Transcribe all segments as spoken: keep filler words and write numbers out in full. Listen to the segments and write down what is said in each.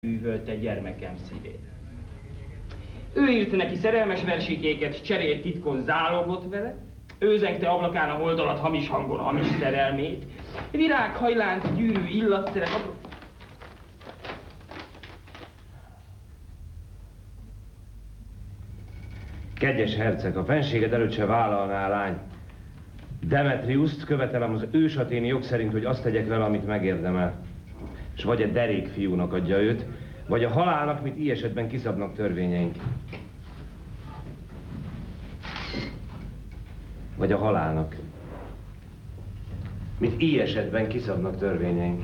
Üvölte gyermekem szívét. Ő írt neki szerelmes versikéket, cserélt titkon zálogot vele, ő zengte ablakán a hold alatt hamis hangon hamis szerelmét, virághajlánt, gyűrű illatszerek, apró... Kegyes herceg, a fenséged előtt se vállalná a lány. Demetriuszt követelem az ősaténi jog szerint, hogy azt tegyek vele, amit megérdemel. És vagy a derék fiúnak adja őt, vagy a halálnak, mit így esetben kiszabnak törvényeink. Vagy a halálnak, mit így esetben kiszabnak törvényeink.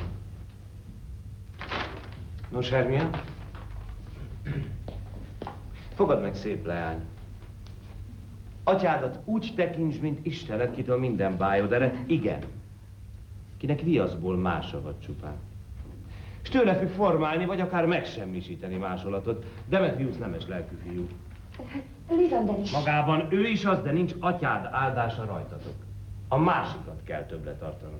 Nos, Hermia? Fogad meg, szép leány. Atyádat úgy tekints, mint Istenet, kitől minden bájod ered, igen. Kinek viaszból másolhat csupán. És tőle függ formálni, vagy akár megsemmisíteni másolatot. Demetrius nemes lelkű fiú. Lizander is. Magában ő is az, de nincs atyád áldása rajtatok. A másikat kell többre tartanod.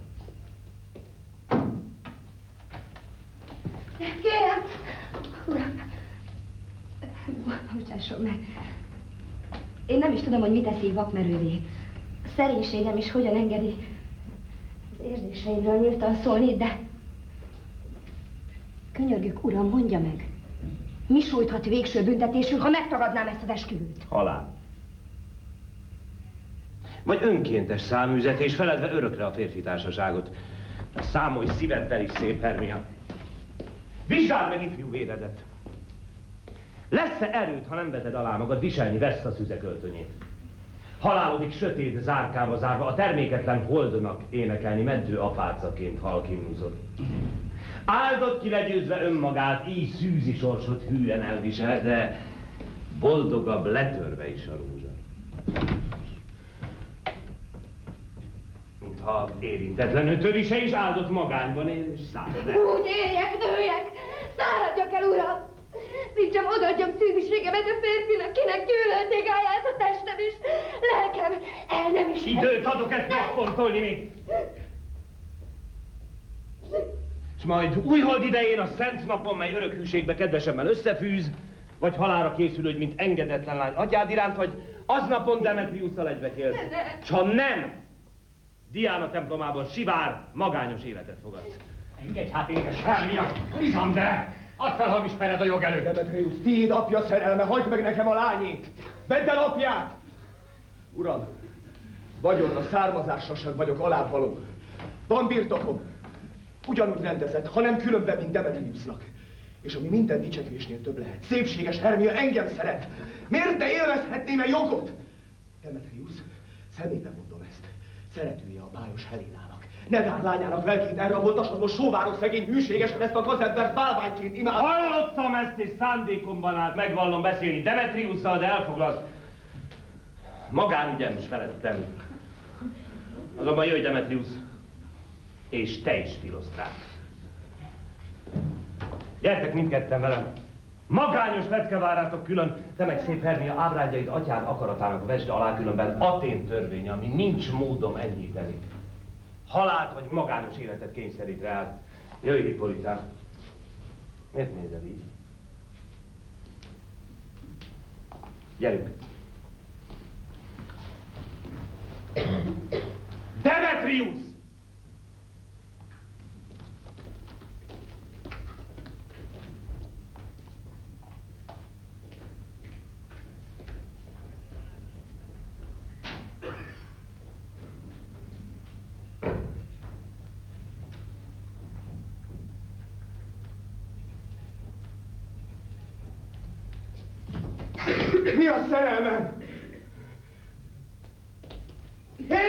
Kérem! Uram! Bocsásson meg. Én nem is tudom, hogy mit teszi vakmerővé. A szerénységem is hogyan engedi az érzéseimről nyíltan szólni, de... Könyörgök, uram, mondja meg. Mi sújthat végső büntetésül, ha megtagadnám ezt az esküvőt? Halál. Vagy önkéntes száműzetés, feledve örökre a férfi társaságot. Számolj szíveddel is, szép Hermia. Vizsgáld meg ifjú véredet. Lesz-e erőd, ha nem veted alá magad viselni Veszta szüzeköltönyét? Halálodik sötét zárkába zárva, a terméketlen holdnak énekelni meddő apácaként halkimúzott. Áldott ki legyőzve önmagát, így szűzi sorsot hűen elvisel, de boldogabb letörve is a rózsa. Mintha érintetlenül törise is áldott magányban él és szárad el. Úgy éljek, nőjek! Száradjak el, uram! Nincsem odaadjam szűziségemet a férfinak, kinek gyűlölték áját a testem is, lelkem el nem is... Időt adok ezt megfontolni még! És majd újhold idején a szent napon, mely örök hűségbe kedvesemmel összefűz, vagy halálra készülődj, mint engedetlen lány atyád iránt, vagy aznapon Demetriusszal egybekélt. S ha nem, Diana templomában sivár, magányos életet fogadsz. Engedj hát, édes Hermia! Lizander! Add fel hamis pered a jog előtt! Demetrius, tiéd apja szerelme, hagyd meg nekem a lányét! Vedd el apját! Uram, vagyonra, származásra sem vagyok alábbvaló. Van birtokom. Ugyanúgy rendezett, ha nem különben, mint Demetriusnak. És ami minden dicsekvésnél több lehet, szépséges Hermia engem szeret. Miért ne élvezhetném-e jogot? Demetrius, szemébe mondom ezt, szeretője a bájos Helénának. Ne vár lányának lelkét elraboltasd, hogy most sóváros szegény hűségesen ezt a gazembert bálványként imád. Hallottam ezt, és szándékomban állt megvallom beszélni Demetriusszal, de elfoglalt. Magánügyem is felettem. Azonban jöjj, Demetrius, és te is, Philosztrát. Gyertek mindketten velem. Magányos lecke várátok külön, te meg szép Hermia ábrádjaid atyád akaratának vesd alá, különben Atén törvény, ami nincs módom enyhíteni. Halált vagy magányos életet kényszerít rád. Jöjj, Hippolytám. Miért nézel így? Gyerünk. Demetrius! Mi a szerelmem? Hé!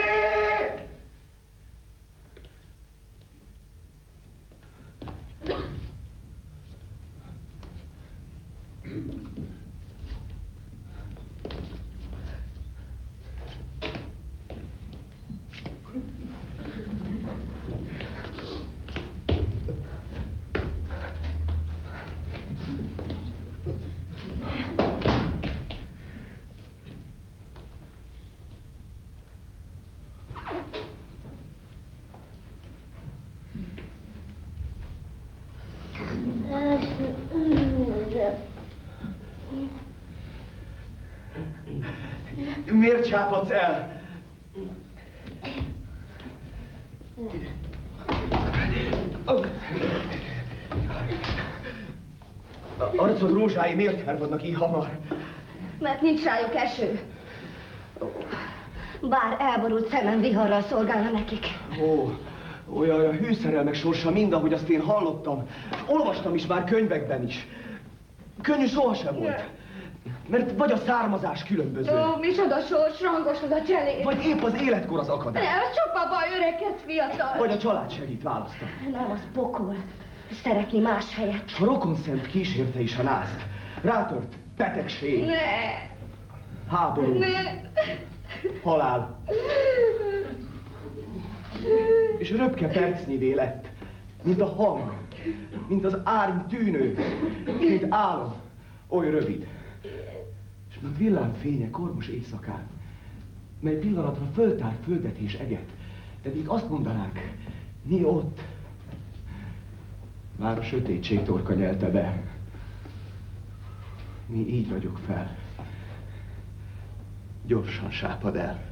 Miért csápadsz el? A arcod rózsái miért hervadnak így hamar? Mert nincs rájuk eső. Bár elborult szemem viharral szolgálna nekik. Ó, olyan a hűszerelmek sorsa mind, ahogy azt én hallottam. Olvastam is már könyvekben is. Könnyű sohasem volt. Mert vagy a származás különböző. Ó, micsoda sors, rangos az a cseléd. Vagy épp az életkor az akadály. Nem, az csupa baj, öregedsz fiatal. Vagy a család segít választani. Nem, az pokol. Szeretni más helyet. A rokonszent kísérte is a nász. Rátört betegség, Ne, háború, ne. halál. És röpke percnyivé lett, mint a hang, mint az árny tűnő, mint álom, oly rövid. És mint villámfénye kormos éjszakán, mely pillanatra föltár földet és eget, pedig azt mondanánk, mi ott. Már a sötétség torka nyelte be. Mi így vagyok fel. Gyorsan sápad el.